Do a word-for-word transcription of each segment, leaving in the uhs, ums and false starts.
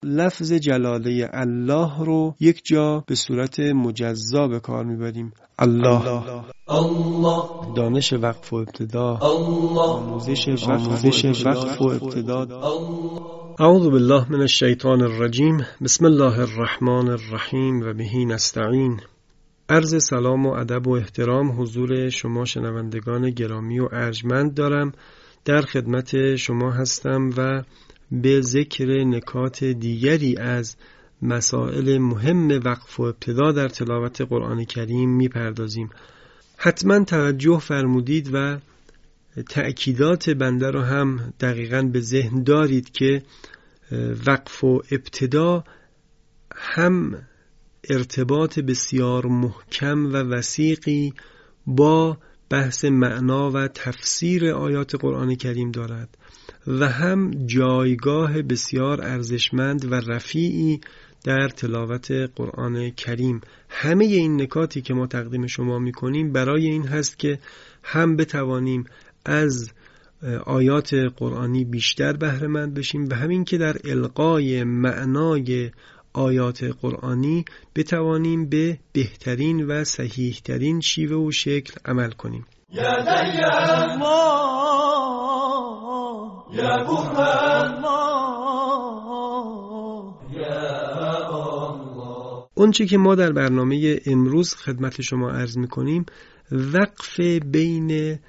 لفظ جلاله الله رو یک جا به صورت مجزا به کار میبریم. الله. الله. الله. دانش وقف و ابتدا. الله. آموزش آموزش وقف و ابتدا. اعوذ بالله من الشیطان الرجیم. بسم الله الرحمن الرحیم و بهی نستعین. عرض سلام و ادب و احترام حضور شما شنوندگان گرامی و ارجمند دارم. در خدمت شما هستم و به ذکر نکات دیگری از مسائل مهم وقف و ابتدا در تلاوت قرآن کریم میپردازیم. حتما توجه فرمودید و تأکیدات بنده رو هم دقیقاً به ذهن دارید که وقف و ابتدا هم ارتباط بسیار محکم و وثیقی با بحث معنا و تفسیر آیات قرآن کریم دارد و هم جایگاه بسیار ارزشمند و رفیعی در تلاوت قرآن کریم. همه این نکاتی که ما تقدیم شما میکنیم برای این هست که هم بتوانیم از آیات قرآنی بیشتر بهره مند بشیم و همین که در القای معنای آیات قرآنی بتوانیم به بهترین و صحیحترین شیوه و شکل عمل کنیم. یا الله یا الله یا الله. اونچه که ما در برنامه امروز خدمت شما عرض میکنیم وقف بین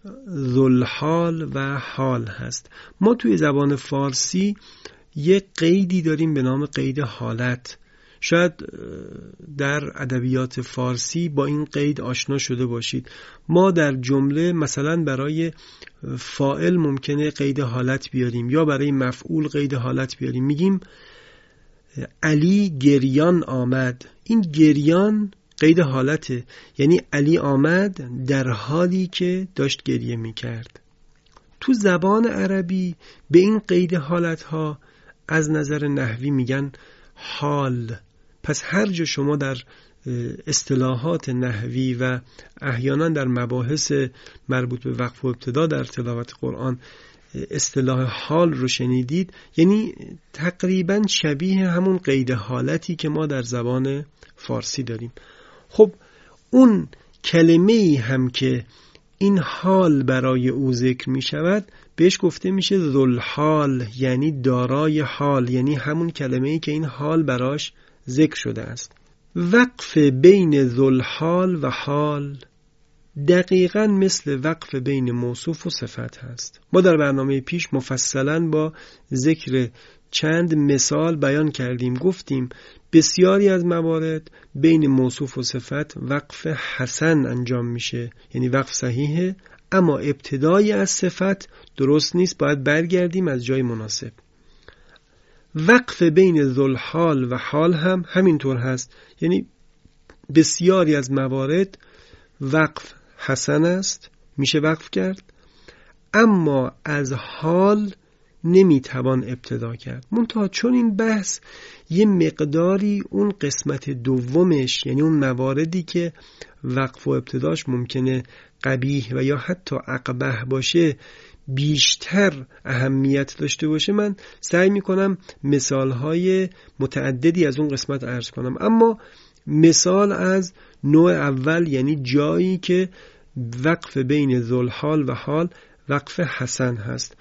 ذوالحال و حال هست. ما توی زبان فارسی یک قیدی داریم به نام قید حالت. شاید در ادبیات فارسی با این قید آشنا شده باشید. ما در جمله مثلا برای فاعل ممکنه قید حالت بیاریم یا برای مفعول قید حالت بیاریم. میگیم علی گریان آمد. این گریان قید حالته، یعنی علی آمد در حالی که داشت گریه میکرد. تو زبان عربی به این قید حالتها از نظر نحوی میگن حال. پس هر جا شما در اصطلاحات نحوی و احیانا در مباحث مربوط به وقف و ابتدا در تلاوت قرآن اصطلاح حال رو شنیدید، یعنی تقریبا شبیه همون قید حالتی که ما در زبان فارسی داریم. خب اون کلمه‌ای هم که این حال برای او ذکر می شود بهش گفته میشه ذوالحال، یعنی دارای حال، یعنی همون کلمه‌ای که این حال براش ذکر شده است. وقف بین ذوالحال و حال دقیقاً مثل وقف بین موصوف و صفت هست. ما در برنامه پیش مفصلاً با ذکر چند مثال بیان کردیم، گفتیم بسیاری از موارد بین موصوف و صفت وقف حسن انجام میشه، یعنی وقف صحیحه، اما ابتدای از صفت درست نیست، باید برگردیم از جای مناسب. وقف بین ذوالحال و حال هم همینطور هست، یعنی بسیاری از موارد وقف حسن است، میشه وقف کرد، اما از حال نمیتوان ابتدا کرد. منتها چون این بحث یه مقداری اون قسمت دومش، یعنی اون مواردی که وقف و ابتداش ممکنه قبیح و یا حتی اقبح باشه بیشتر اهمیت داشته باشه، من سعی میکنم مثالهای متعددی از اون قسمت عرض کنم. اما مثال از نوع اول، یعنی جایی که وقف بین ذوالحال و حال وقف حسن هست.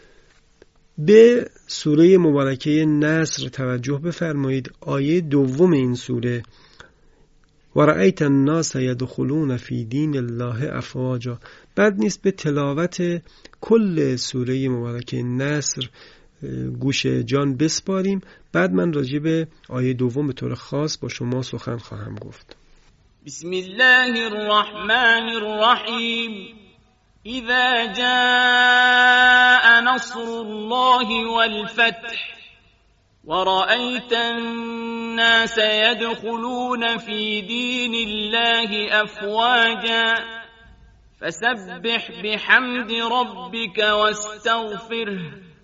به سوره مبارکه نصر توجه بفرمایید. آیه دوم این سوره و رأیت الناس یدخلون فی دین الله افواجا. بعد نیست به تلاوت کل سوره مبارکه نصر گوش جان بسپاریم، بعد من راجع به آیه دوم به طور خاص با شما سخن خواهم گفت. بسم الله الرحمن الرحیم. اذا جاء نصر الله والفتح ورأيت الناس يدخلون في دين الله أفواجا فسبح بحمد ربك واستغفره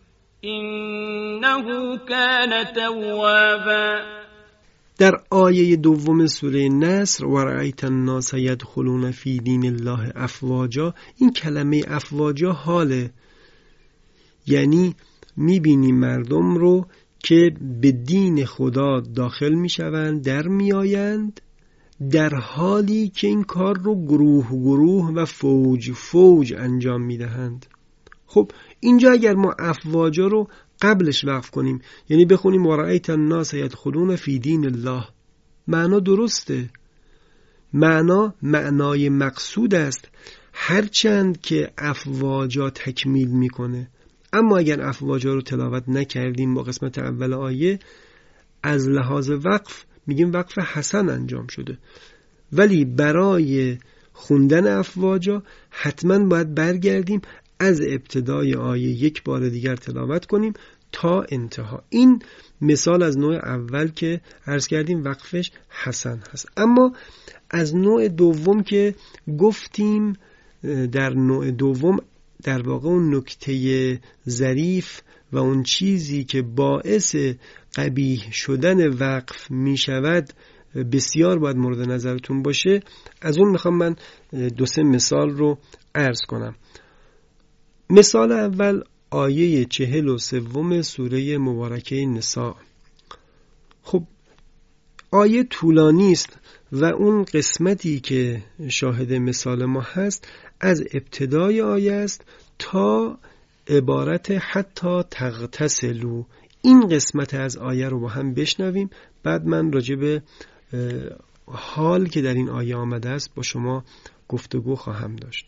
إنه كان توابا. در آیه دوم سوره نصر و رأیت الناس یدخلون فی دین الله افواجا، این کلمه افواجا حاله، یعنی میبینی مردم رو که به دین خدا داخل می شوند، در می آیند، در حالی که این کار رو گروه گروه و فوج فوج انجام می دهند. خب اینجا اگر ما افواجا رو قبلش وقف کنیم، یعنی بخونیم ورأیت الناس یدخلون فی دین الله، معنا درسته، معنا معنای مقصود است، هرچند که افواجا تکمیل میکنه. اما اگر افواجا رو تلاوت نکردیم با قسمت اول آیه، از لحاظ وقف میگیم وقف حسن انجام شده، ولی برای خوندن افواجا حتما باید برگردیم از ابتدای آیه یک بار دیگر تلاوت کنیم تا انتها. این مثال از نوع اول که عرض کردیم وقفش حسن هست. اما از نوع دوم که گفتیم، در نوع دوم در واقع اون نکته ظریف و اون چیزی که باعث قبیح شدن وقف می شود بسیار باید مورد نظرتون باشه. از اون میخوام من دو سه مثال رو عرض کنم. مثال اول آیه چهل و سوم سوره مبارکه نساء. خب آیه طولانی است و اون قسمتی که شاهد مثال ما هست از ابتدای آیه است تا عبارت حتی تغتسلوا. این قسمت از آیه رو با هم بشنویم، بعد من راجع به حال که در این آیه آمده است با شما گفتگو خواهم داشت.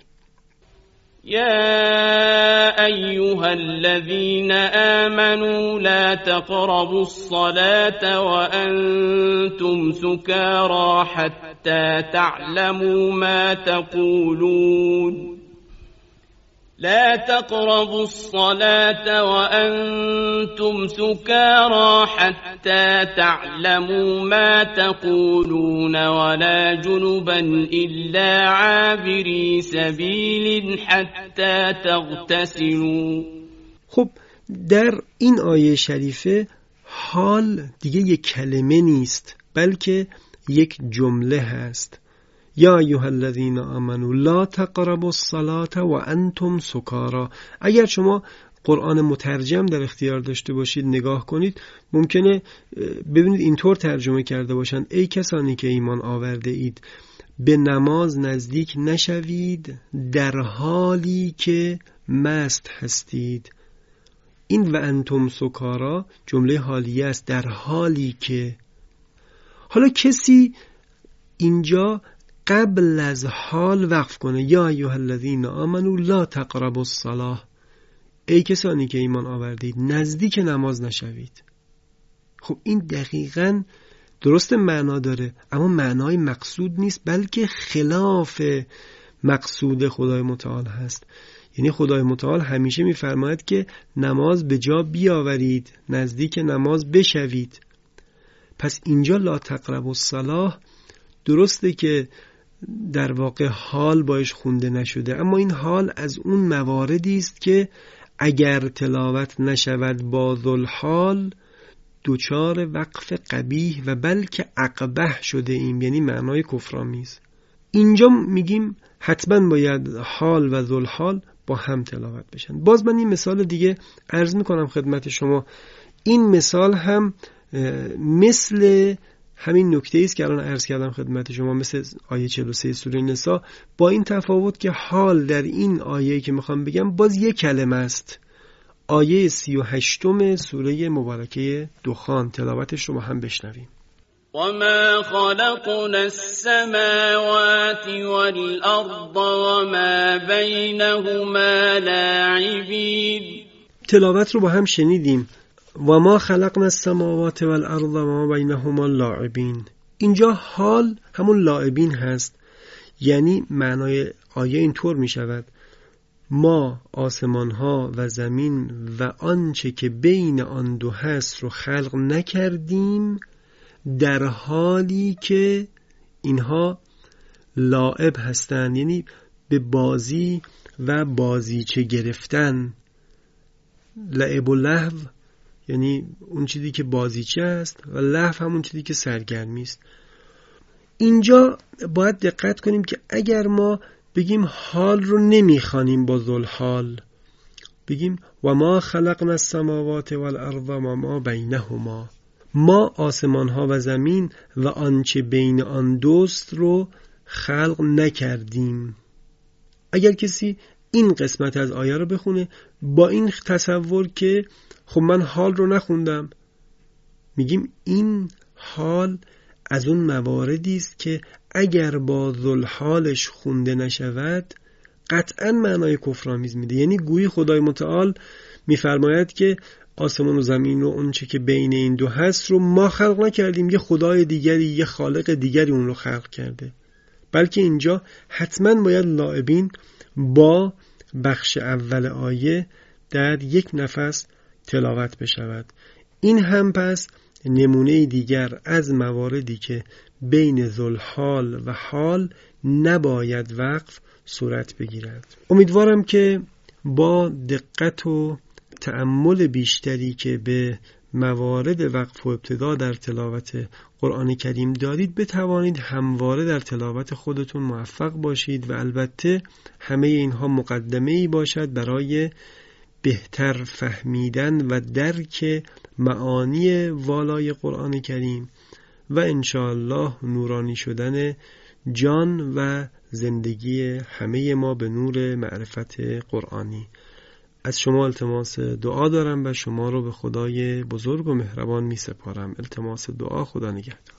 يا أيها الذين آمنوا لا تقربوا الصلاة وأنتم سكارى حتى تعلموا ما تقولون لا تقربوا الصلاة وأنتم سكارى حتى تعلموا ما تقولون ولا جنبا إلا عابري سبيل حتى تغتسلوا. خب در این آیه شریفه حال دیگه یک کلمه نیست بلکه یک جمله هست. یا ایها الذین آمنوا لا تقربوا الصلاة و انتم سکارا. اگر شما قرآن مترجم در اختیار داشته باشید نگاه کنید، ممکنه ببینید اینطور ترجمه کرده باشند ای کسانی که ایمان آورده اید به نماز نزدیک نشوید در حالی که مست هستید. این و انتم سکارا جمله حالیه است، در حالی که. حالا کسی اینجا قبل از حال وقف کنه، یا ایها الذین آمنوا لا تقربوا الصلاة، ای کسانی که ایمان آوردید نزدیک نماز نشوید. خب این دقیقاً درست معنا داره اما معنای مقصود نیست، بلکه خلاف مقصود خدای متعال هست. یعنی خدای متعال همیشه میفرماید که نماز به جا بیاورید، نزدیک نماز بشوید. پس اینجا لا تقربوا الصلاة درسته که در واقع حال باش خونده نشده، اما این حال از اون مواردی است که اگر تلاوت نشود با ذوالحال دوچار وقف قبیح و بلکه اقبح شده ایم، یعنی معنای کفرآمیز. اینجا میگیم حتما باید حال و ذوالحال با هم تلاوت بشن. باز من این مثال دیگه عرض میکنم خدمت شما. این مثال هم مثل همین نکته است که الان عرض کردم خدمت شما، مثل آیه چهل و سه سوره نساء، با این تفاوت که حال در این آیه که میخوام بگم باز یک کلمه است. آیه سی و هشتم سوره مبارکه دخان، تلاوتش رو با هم بشنویم. وما خلقنا السماوات والأرض وما بينهما لاعبين. تلاوت رو با هم شنیدیم. و ما خلقنا السماوات والارض و ما بینهما لاعبین. اینجا حال همون لاعبین هست، یعنی معنای آیه اینطور می شود ما آسمان ها و زمین و آنچه که بین آن دو هست رو خلق نکردیم در حالی که اینها لاعب هستند، یعنی به بازی و بازیچه گرفتن. لعب و لهو یعنی اون چیزی که بازیچه است و لهو همون چیزی که سرگرمی است. اینجا باید دقت کنیم که اگر ما بگیم حال رو نمیخوانیم با ذوالحال، بگیم و ما خلقنا السماوات والارض و ما بینهما، ما آسمان ها و زمین و آنچه بین آن دوست رو خلق نکردیم. اگر کسی این قسمت از آیه رو بخونه با این تصور که خب من حال رو نخوندم، میگیم این حال از اون مواردی است که اگر با ذوالحالش خونده نشود قطعا معنای کفرآمیز میده. یعنی گویی خدای متعال میفرماید که آسمان و زمین و اون چه که بین این دو هست رو ما خلق نکردیم، یه خدای دیگری، یه خالق دیگری اون رو خلق کرده. بلکه اینجا حتما باید لاعبین با بخش اول آیه در یک نفس تلاوت بشود. این هم پس نمونه دیگر از مواردی که بین ذوالحال و حال نباید وقف صورت بگیرد. امیدوارم که با دقت و تأمل بیشتری که به موارد وقف و ابتدا در تلاوت قرآن کریم دارید بتوانید همواره در تلاوت خودتون موفق باشید و البته همه اینها مقدمه‌ای باشد برای بهتر فهمیدن و درک معانی والای قرآن کریم و انشاءالله نورانی شدن جان و زندگی همه ما به نور معرفت قرآنی. از شما التماس دعا دارم و شما رو به خدای بزرگ و مهربان می سپارم. التماس دعا. خدا نگهدار.